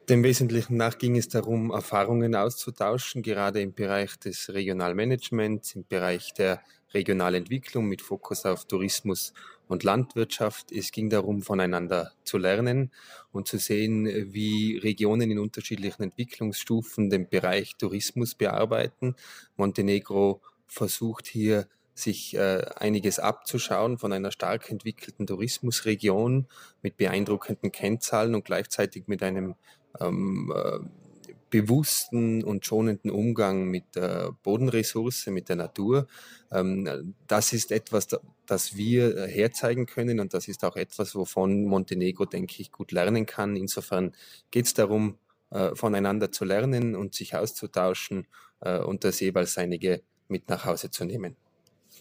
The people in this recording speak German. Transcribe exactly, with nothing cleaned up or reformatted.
Dem Wesentlichen nach ging es darum, Erfahrungen auszutauschen, gerade im Bereich des Regionalmanagements, im Bereich der Regionalentwicklung mit Fokus auf Tourismus und Landwirtschaft. Es ging darum, voneinander zu lernen und zu sehen, wie Regionen in unterschiedlichen Entwicklungsstufen den Bereich Tourismus bearbeiten. Montenegro versucht hier, sich äh, einiges abzuschauen von einer stark entwickelten Tourismusregion mit beeindruckenden Kennzahlen und gleichzeitig mit einem ähm, äh, bewussten und schonenden Umgang mit der Bodenressource, mit der Natur. Ähm, das ist etwas, das wir herzeigen können, und das ist auch etwas, wovon Montenegro, denke ich, gut lernen kann. Insofern geht es darum, äh, voneinander zu lernen und sich auszutauschen äh, und das jeweils einige mit nach Hause zu nehmen.